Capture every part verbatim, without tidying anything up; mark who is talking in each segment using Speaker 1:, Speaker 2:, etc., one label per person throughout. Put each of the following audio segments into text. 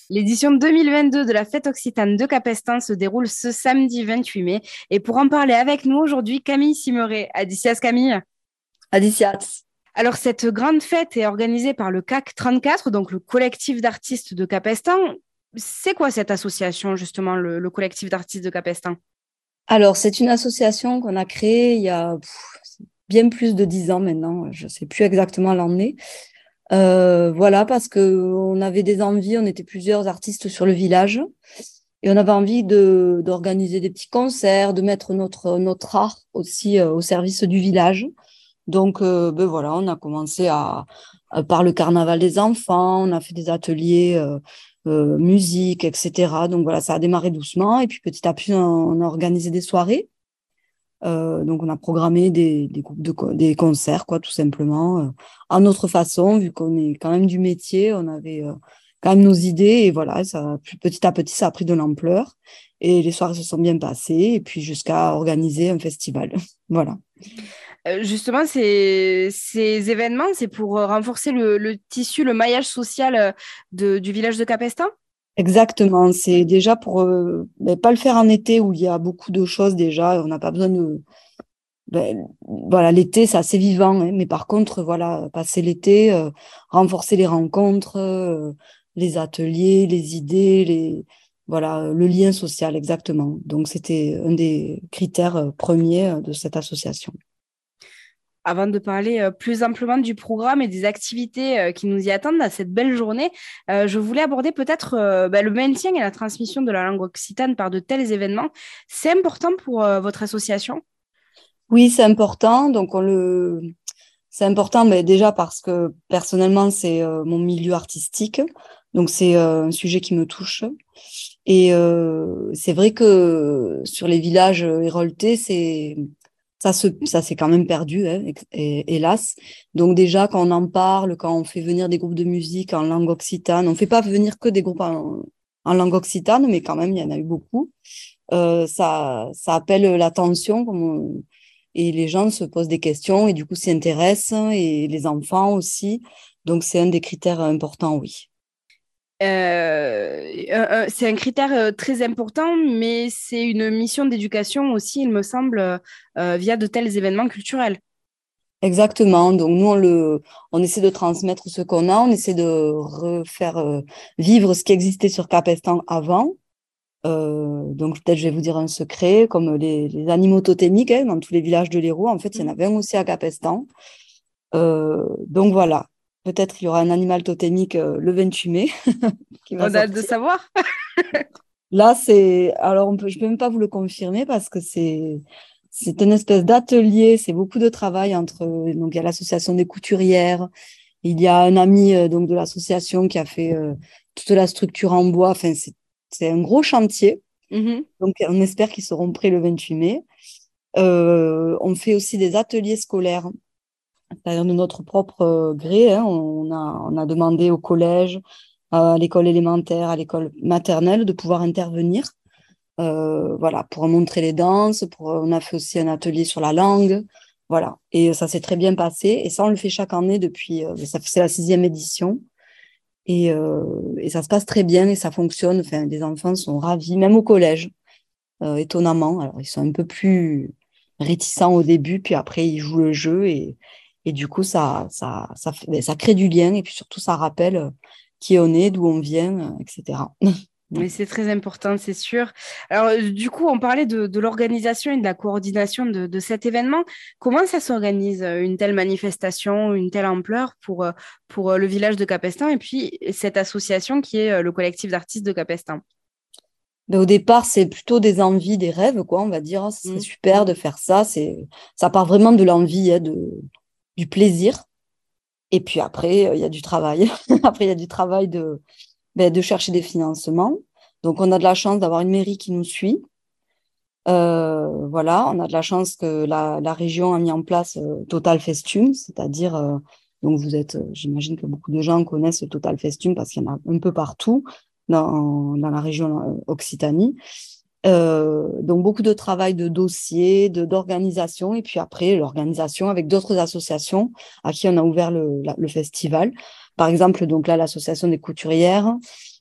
Speaker 1: L'édition deux mille vingt-deux de la Fête Occitane de Capestan se déroule ce samedi vingt-huit mai. Et pour en parler avec nous aujourd'hui, Camille Simeret. Adicias Camille.
Speaker 2: Adicias.
Speaker 1: Alors, cette grande fête est organisée par le C A C trente-quatre, donc le collectif d'artistes de Capestan. C'est quoi cette association, justement, le, le collectif d'artistes de Capestan?
Speaker 2: Alors, c'est une association qu'on a créée il y a pff, bien plus de dix ans maintenant. Je ne sais plus exactement l'année. Euh, voilà, parce qu'on avait des envies, on était plusieurs artistes sur le village et on avait envie de, d'organiser des petits concerts, de mettre notre, notre art aussi euh, au service du village. Donc, euh, ben voilà, on a commencé à, à- par le carnaval des enfants, on a fait des ateliers euh, euh, musique, et cetera. Donc voilà, ça a démarré doucement et puis petit à petit, on, on a organisé des soirées. Euh, donc, on a programmé des, des groupes de co- des concerts, quoi, tout simplement, euh, à notre façon, vu qu'on est quand même du métier, on avait euh, quand même nos idées et voilà, ça, puis petit à petit, ça a pris de l'ampleur et les soirées se sont bien passées et puis jusqu'à organiser un festival. Voilà.
Speaker 1: Euh, justement, ces, ces événements, c'est pour euh, renforcer le, le tissu, le maillage social euh, de- du village de Capestan?
Speaker 2: Exactement, c'est déjà pour euh, ben, pas le faire en été où il y a beaucoup de choses déjà, on n'a pas besoin de ben, voilà, l'été c'est assez vivant, hein, mais par contre voilà, passer l'été, euh, renforcer les rencontres, euh, les ateliers, les idées, les voilà, le lien social exactement. Donc c'était un des critères euh, premiers euh, de cette association.
Speaker 1: Avant de parler euh, plus amplement du programme et des activités euh, qui nous y attendent à cette belle journée, euh, je voulais aborder peut-être euh, bah, le maintien et la transmission de la langue occitane par de tels événements. C'est important pour euh, votre association?
Speaker 2: Oui, c'est important, donc on le c'est important, mais déjà parce que personnellement, c'est euh, mon milieu artistique. Donc, c'est euh, un sujet qui me touche. Et euh, c'est vrai que sur les villages héroltais, c'est, ça se, ça s'est quand même perdu, hein, et- hélas. Donc, déjà, quand on en parle, quand on fait venir des groupes de musique en langue occitane, on ne fait pas venir que des groupes en, en langue occitane, mais quand même, il y en a eu beaucoup. Euh, ça, ça appelle l'attention, comme on- et les gens se posent des questions et du coup s'y intéressent, et les enfants aussi. Donc, c'est un des critères importants, oui.
Speaker 1: Euh, euh, c'est un critère euh, très important, mais c'est une mission d'éducation aussi, il me semble, euh, euh, via de tels événements culturels.
Speaker 2: Exactement. Donc, nous, on, le, on essaie de transmettre ce qu'on a, on essaie de refaire euh, vivre ce qui existait sur Capestan avant. Euh, donc, peut-être je vais vous dire un secret, comme les, les animaux totémiques, hein, dans tous les villages de l'Hérault, en fait, il y en avait un aussi à Capestan. Euh, donc, voilà. Peut-être il y aura un animal totémique euh, le vingt-huit mai qui va
Speaker 1: On a hâte de
Speaker 2: sortir.
Speaker 1: savoir.
Speaker 2: Là, c'est. Alors, on peut... je ne peux même pas vous le confirmer parce que c'est. C'est une espèce d'atelier, c'est beaucoup de travail entre. Donc, il y a l'association des couturières, il y a un ami euh, donc, de l'association qui a fait euh, toute la structure en bois. Enfin, c'est c'est un gros chantier.
Speaker 1: Mhm.
Speaker 2: Donc, on espère qu'ils seront prêts le vingt-huit mai. Euh, on fait aussi des ateliers scolaires, c'est-à-dire de notre propre euh, gré, hein. On a, on a demandé au collège, à l'école élémentaire, à l'école maternelle de pouvoir intervenir. Euh, voilà, pour montrer les danses, pour, on a fait aussi un atelier sur la langue, voilà. Et ça s'est très bien passé. Et ça, on le fait chaque année depuis, euh, ça, c'est la sixième édition. Et, euh, et ça se passe très bien et ça fonctionne. Enfin, les enfants sont ravis, même au collège, euh, étonnamment. Alors, ils sont un peu plus réticents au début, puis après, ils jouent le jeu et, et du coup, ça, ça, ça, fait- ben, ça crée du lien et puis surtout, ça rappelle euh, qui on est, d'où on vient, euh, et cetera.
Speaker 1: Mais c'est très important, c'est sûr. Alors, euh, du coup, on parlait de, de l'organisation et de la coordination de, de cet événement. Comment ça s'organise, euh, une telle manifestation, une telle ampleur pour, euh, pour euh, le village de Capestan et puis cette association qui est euh, le collectif d'artistes de Capestan?
Speaker 2: Ben, au départ, c'est plutôt des envies, des rêves, quoi, on va dire. Ah, ce serait
Speaker 1: Mm.
Speaker 2: super de faire ça. C'est, ça part vraiment de l'envie, hein, de, du plaisir. Et puis après, euh, il y a du travail. Après, il y a du travail de, ben, de chercher des financements. Donc, on a de la chance d'avoir une mairie qui nous suit. Euh, voilà, on a de la chance que la, la région a mis en place euh, Total Festum, c'est-à-dire, euh, donc vous êtes, euh, j'imagine que beaucoup de gens connaissent Total Festum parce qu'il y en a un peu partout dans, dans la région euh, Occitanie. Euh, donc beaucoup de travail de dossier, de d'organisation, et puis après l'organisation avec d'autres associations à qui on a ouvert le, la- le festival. Par exemple, donc là, l'association des couturières,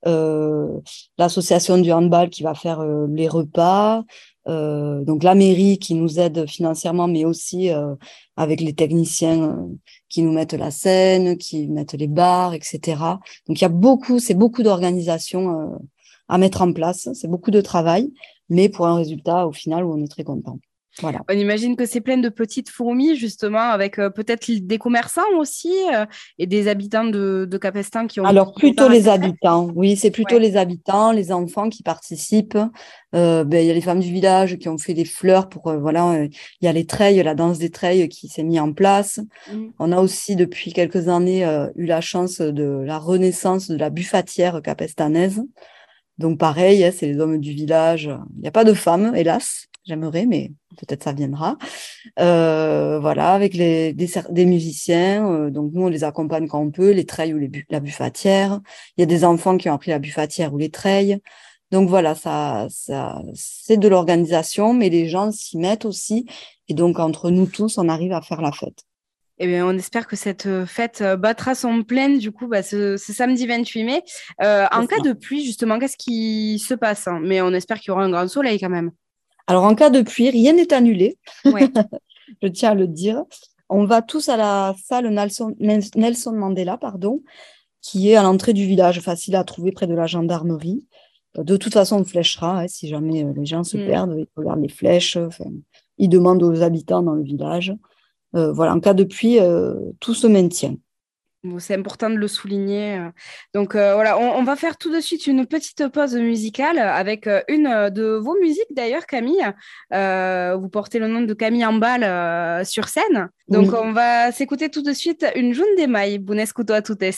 Speaker 2: euh, l'association du handball qui va faire euh, les repas, euh, donc la mairie qui nous aide financièrement, mais aussi euh, avec les techniciens euh, qui nous mettent la scène, qui mettent les bars, et cetera. Donc il y a beaucoup, c'est beaucoup d'organisation euh, à mettre en place, c'est beaucoup de travail, mais pour un résultat au final où on est très content. Voilà.
Speaker 1: On imagine que c'est plein de petites fourmis, justement, avec euh, peut-être des commerçants aussi euh, et des habitants de, de Capestan qui ont...
Speaker 2: Alors,
Speaker 1: qui ont
Speaker 2: plutôt les
Speaker 1: participé.
Speaker 2: habitants. Oui, c'est plutôt
Speaker 1: Ouais.
Speaker 2: les habitants, les enfants qui participent. Euh, ben, il y a les femmes du village qui ont fait des fleurs pour, euh, voilà, euh, il y a les treilles, la danse des treilles qui s'est mise en place.
Speaker 1: Mmh.
Speaker 2: On a aussi, depuis quelques années, euh, eu la chance de la renaissance de la buffatière capestanaise. Donc, pareil, hein, c'est les hommes du village. Il n'y a pas de femmes, hélas. J'aimerais, mais peut-être ça viendra. Euh, voilà, avec les, des, des musiciens. Euh, donc, nous, on les accompagne quand on peut, les treilles ou les bu- la buffatière. Il y a des enfants qui ont appris la buffatière ou les treilles. Donc, voilà, ça, ça, c'est de l'organisation, mais les gens s'y mettent aussi. Et donc, entre nous tous, on arrive à faire la fête.
Speaker 1: Eh bien, on espère que cette fête battra son plein, du coup, bah, ce, ce samedi vingt-huit mai. Euh, en cas de pluie, justement, qu'est-ce qui se passe, hein? Mais on espère qu'il y aura un grand soleil quand même.
Speaker 2: Alors, en cas de pluie, rien n'est annulé.
Speaker 1: Ouais.
Speaker 2: Je tiens à le dire. On va tous à la salle Nelson, Nelson Mandela, pardon, qui est à l'entrée du village, facile à trouver près de la gendarmerie. De toute façon, on fléchera, hein, si jamais les gens se
Speaker 1: Mm.
Speaker 2: perdent, ils regardent les flèches, enfin, ils demandent aux habitants dans le village. Euh, voilà, en cas de pluie, euh, tout se maintient.
Speaker 1: Bon, c'est important de le souligner. Donc euh, voilà, on, on va faire tout de suite une petite pause musicale avec euh, une de vos musiques d'ailleurs, Camille. Euh, vous portez le nom de Camille Ambal euh, sur scène. Donc
Speaker 2: Oui.
Speaker 1: on va s'écouter tout de suite une June de Maille, Bună escuto a totes.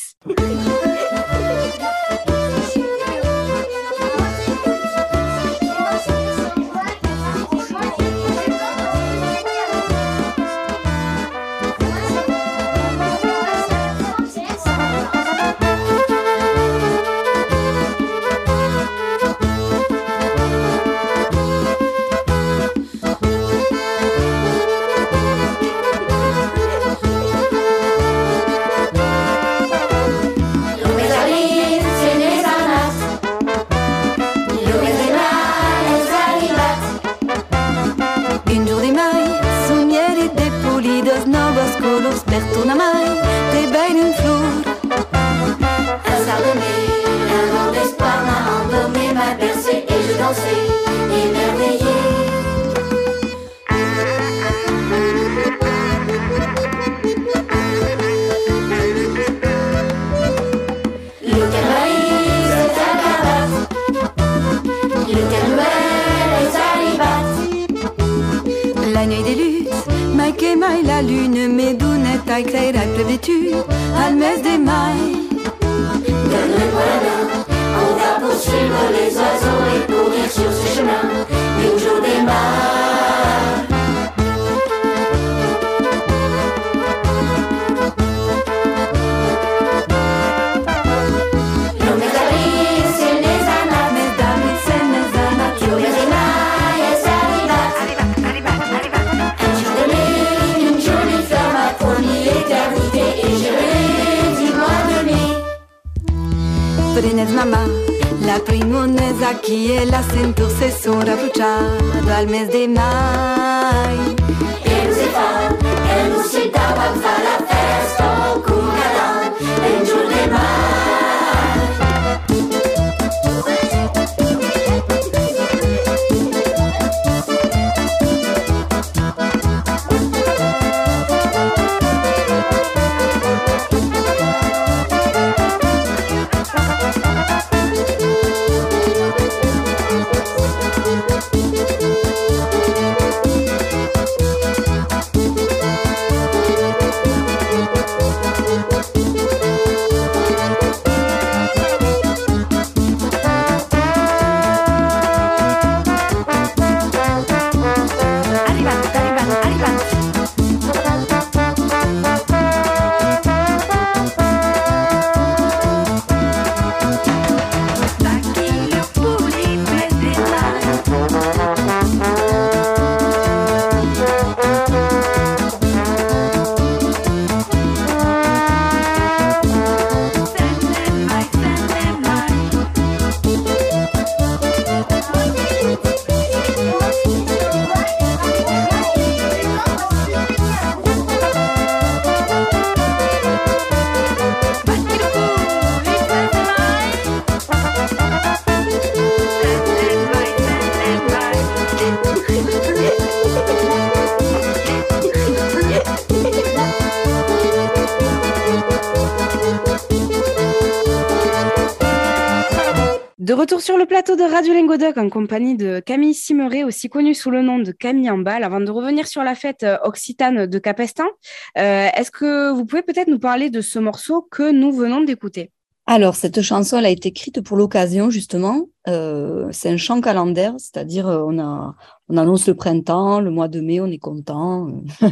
Speaker 3: Per tornar mai té ben un flor. Un sardonné, un vent d'espoir m'a embaumé, m'a bercé et je dansais, émerveillé. Le canaille, c'est un carabat. Le canouel, les alibates. La nuit des luttes, mai che mai la lune me dunetta e creerai prevêtue al mes des mailles. Donne-moi la main, on va poursuivre les oiseaux et courir sur ce chemin du jour des mâts. Lo mes d'avril, c'est les ananas. Mes d'avril, c'est les ananas. Lo mes des mailles, elles arrivent. Un jour de mai, une jolie fleur m'a promis l'éternité et je l'ai, dis-moi de mai. Prinez mamma, la primonesa qui est la ceinture se sont rapprochado al mes de mai. E Lucifer, e Lucida va fa la festa con Cadan, un giorno de mai.
Speaker 1: De retour sur le plateau de Radio Lingodoc en compagnie de Camille Simeret, aussi connue sous le nom de Camille en balle. Avant de revenir sur la fête euh, occitane de Capestan, euh, est-ce que vous pouvez peut-être nous parler de ce morceau que nous venons d'écouter?
Speaker 2: Alors, cette chanson, elle a été écrite pour l'occasion, justement. Euh, c'est un chant calendaire, c'est-à-dire euh, on a, on annonce le printemps, le mois de mai, on est content.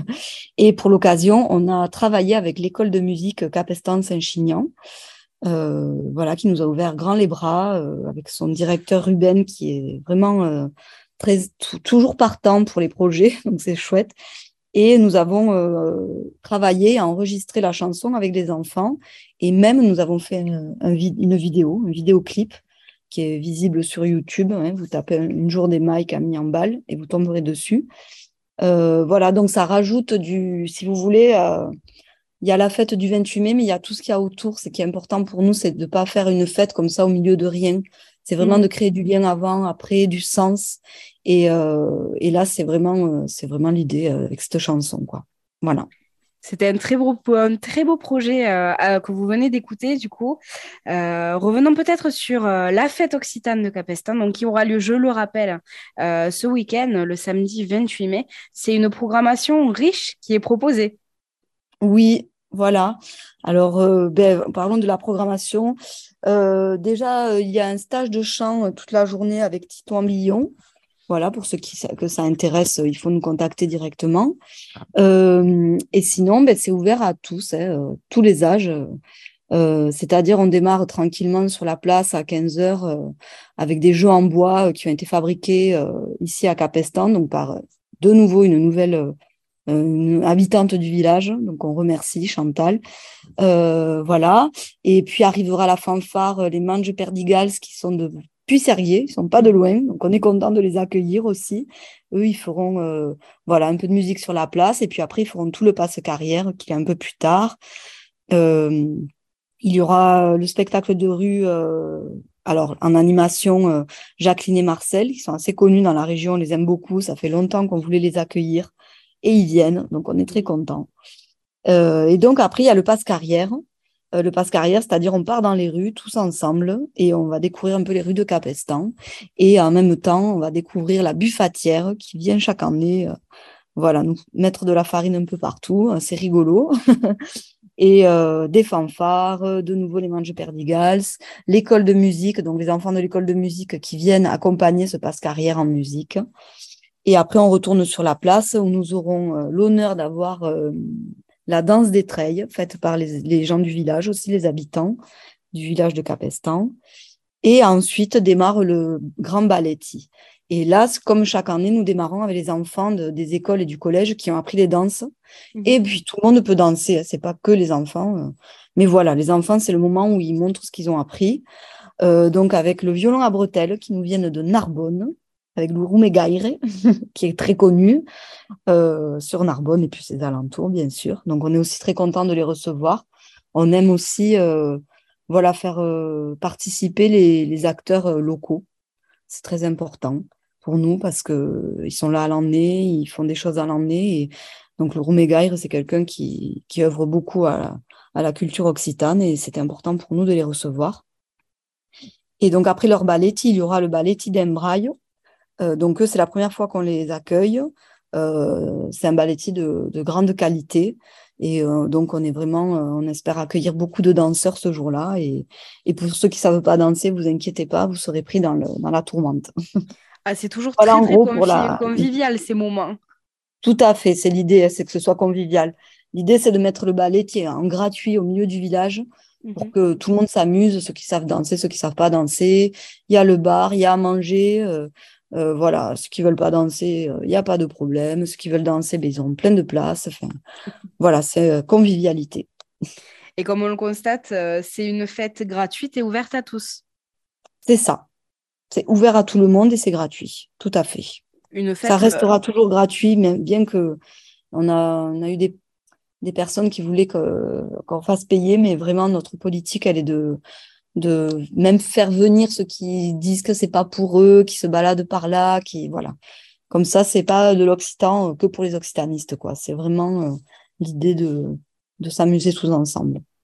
Speaker 2: Et pour l'occasion, on a travaillé avec l'école de musique Capestan-Saint-Chinian, euh, voilà, qui nous a ouvert grand les bras, euh, avec son directeur Ruben, qui est vraiment euh, très, t- toujours partant pour les projets, donc c'est chouette. Et nous avons euh, travaillé à enregistrer la chanson avec des enfants. Et même, nous avons fait un, un vid- une vidéo, un vidéoclip qui est visible sur YouTube. Hein. Vous tapez un- Une jour des mailles Camille en balle et vous tomberez dessus. Euh, voilà, donc ça rajoute du, si vous voulez, euh, il y a la fête du vingt-huit mai, mais il y a tout ce qu'il y a autour. Ce qui est important pour nous, c'est de ne pas faire une fête comme ça au milieu de rien. C'est vraiment
Speaker 1: Mhm.
Speaker 2: de créer du lien avant, après, du sens. Et, euh, et là, c'est vraiment, euh, c'est vraiment l'idée euh, avec cette chanson, quoi. Voilà.
Speaker 1: C'était un très beau, un très beau projet euh, euh, que vous venez d'écouter, du coup. Euh, revenons peut-être sur euh, la fête occitane de Capestan, donc qui aura lieu, je le rappelle, euh, ce week-end, le samedi vingt-huit mai. C'est une programmation riche qui est proposée.
Speaker 2: Oui, voilà. Alors, euh, ben, parlons de la programmation. Euh, déjà, euh, il y a un stage de chant euh, toute la journée avec Tito Ambillon. Voilà, pour ceux qui, ça- que ça intéresse, euh, il faut nous contacter directement. Euh, et sinon, ben, c'est ouvert à tous, hein, euh, tous les âges. euh, euh, c'est-à-dire, on démarre tranquillement sur la place à quinze heures euh, avec des jeux en bois euh, qui ont été fabriqués euh, ici à Capestan, donc par euh, de nouveau une nouvelle euh, une habitante du village. Donc, on remercie Chantal. Euh, voilà. Et puis arrivera la fanfare, euh, les Manges Perdigals qui sont de Puy-Serrier, ils sont pas de loin, donc on est content de les accueillir aussi. Eux, ils feront euh, voilà, un peu de musique sur la place et puis après, ils feront tout le passe-carrière qui est un peu plus tard. Euh, il y aura le spectacle de rue, euh, alors en animation, euh, Jacqueline et Marcel, qui sont assez connus dans la région, on les aime beaucoup, ça fait longtemps qu'on voulait les accueillir et ils viennent, donc on est très contents. Euh, et donc après, il y a le passe-carrière. Euh, le passe-carrière, c'est-à-dire on part dans les rues tous ensemble et on va découvrir un peu les rues de Capestan. Et en même temps, on va découvrir la buffatière qui vient chaque année, euh, voilà, nous mettre de la farine un peu partout. euh, C'est rigolo. Et euh, des fanfares, euh, de nouveau les Manges Perdigals, l'école de musique, donc les enfants de l'école de musique qui viennent accompagner ce passe-carrière en musique. Et après, on retourne sur la place où nous aurons euh, l'honneur d'avoir euh, la danse des treilles, faite par les, les gens du village, aussi les habitants du village de Capestan. Et ensuite démarre le grand balletti. Et là, c- comme chaque année, nous démarrons avec les enfants de- des écoles et du collège qui ont appris les danses.
Speaker 1: Mhm.
Speaker 2: Et puis, tout le monde peut danser, hein, c'est pas que les enfants. euh. Mais voilà, les enfants, c'est le moment où ils montrent ce qu'ils ont appris. Euh, donc, avec le violon à bretelles qui nous viennent de Narbonne, avec le Roumégaire, qui est très connu euh, sur Narbonne et puis ses alentours, bien sûr. Donc, on est aussi très content de les recevoir. On aime aussi euh, voilà, faire euh, participer les, les acteurs euh, locaux. C'est très important pour nous parce qu'ils sont là à l'année, ils font des choses à l'année. Et donc, le Roumégaire, c'est quelqu'un qui, qui œuvre beaucoup à la, à la culture occitane et c'est important pour nous de les recevoir. Et donc, après leur balletti, il y aura le balletti d'Embraille. Euh, donc, eux, c'est la première fois qu'on les accueille. Euh, c'est un balletti de, de grande qualité. Et euh, donc, on est vraiment, euh, on espère accueillir beaucoup de danseurs ce jour-là. Et, et pour ceux qui ne savent pas danser, vous inquiétez pas, vous serez pris dans, le, dans la tourmente.
Speaker 1: Ah, c'est toujours
Speaker 2: Voilà,
Speaker 1: très,
Speaker 2: en
Speaker 1: très
Speaker 2: gros, pour
Speaker 1: confi-
Speaker 2: la.
Speaker 1: convivial ces moments.
Speaker 2: Tout à fait, c'est l'idée, hein, c'est que ce soit convivial. L'idée, c'est de mettre le balletti en gratuit au milieu du village pour
Speaker 1: Mhm.
Speaker 2: que tout le monde s'amuse, ceux qui savent danser, ceux qui savent pas danser. Il y a le bar, il y a à manger. euh, euh, voilà, ceux qui veulent pas danser, euh, il n'y a pas de problème. Ceux qui veulent danser, ben, ils ont plein de place. Enfin, voilà, c'est euh, convivialité.
Speaker 1: Et comme on le constate, euh, c'est une fête gratuite et ouverte à tous.
Speaker 2: C'est ça. C'est ouvert à tout le monde et c'est gratuit. Tout à fait.
Speaker 1: Une
Speaker 2: Ça
Speaker 1: fête, euh,
Speaker 2: restera toujours gratuit, mais bien que on a, on a eu des des personnes qui voulaient que, qu'on fasse payer, mais vraiment notre politique, elle est de, de même faire venir ceux qui disent que c'est pas pour eux, qui se baladent par là, qui voilà. Comme ça, c'est pas de l'occitan euh, que pour les occitanistes, quoi. C'est vraiment euh, l'idée de, de s'amuser tous ensemble.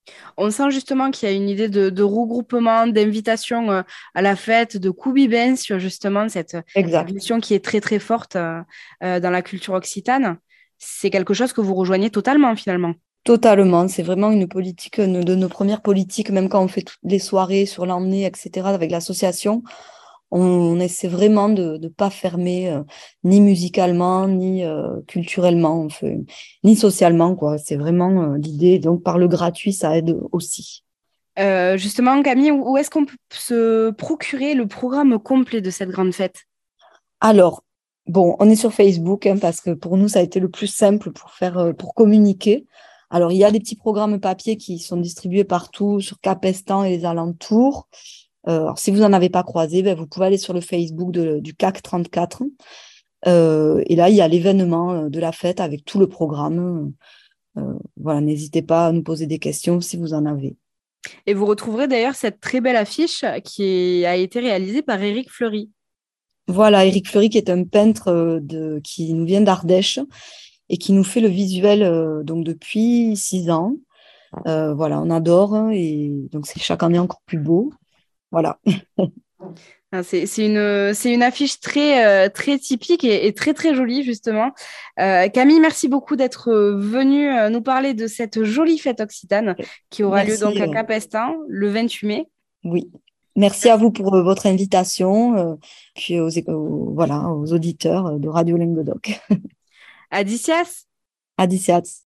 Speaker 1: On sent justement qu'il y a une idée de, de regroupement, d'invitation euh, à la fête, de convivience, justement, cette, cette
Speaker 2: Exact.
Speaker 1: notion qui est très très forte euh, euh, dans la culture occitane. C'est quelque chose que vous rejoignez totalement finalement.
Speaker 2: Totalement, c'est vraiment une politique, une de nos premières politiques, même quand on fait toutes les soirées sur l'emmener, et cetera, avec l'association, on, on essaie vraiment de ne pas fermer, euh, ni musicalement, ni euh, culturellement, on fait, ni socialement, quoi. C'est vraiment euh, l'idée. Donc, par le gratuit, ça aide aussi.
Speaker 1: Euh, justement, Camille, où, où est-ce qu'on peut se procurer le programme complet de cette grande fête?
Speaker 2: Alors, bon, on est sur Facebook, hein, parce que pour nous, ça a été le plus simple pour faire, euh, pour communiquer. Alors, il y a des petits programmes papier qui sont distribués partout sur Capestan et les alentours. Euh, alors, si vous n'en avez pas croisé, ben, vous pouvez aller sur le Facebook de- du C A C trente-quatre. Euh, et là, il y a l'événement euh, de la fête avec tout le programme. Euh, voilà, n'hésitez pas à nous poser des questions si vous en avez.
Speaker 1: Et vous retrouverez d'ailleurs cette très belle affiche qui a été réalisée par Éric Fleury.
Speaker 2: Voilà, Éric Fleury, qui est un peintre euh, de, qui nous vient d'Ardèche et qui nous fait le visuel euh, donc depuis six ans. Euh, voilà, on adore, hein, et donc c'est chaque année encore plus beau. Voilà.
Speaker 1: Ah, C'est c'est une, c'est une affiche très, euh, très typique et, et très, très jolie, justement. Euh, Camille, merci beaucoup d'être euh, venue euh, nous parler de cette jolie fête occitane qui aura lieu donc
Speaker 2: Merci.
Speaker 1: à
Speaker 2: euh,
Speaker 1: Capestan le vingt-huit mai.
Speaker 2: oui. Merci à vous pour euh, votre invitation, euh, puis aux, éco- aux- voilà, aux auditeurs euh, de Radio Languedoc.
Speaker 1: À Dicias!
Speaker 2: Adiciats.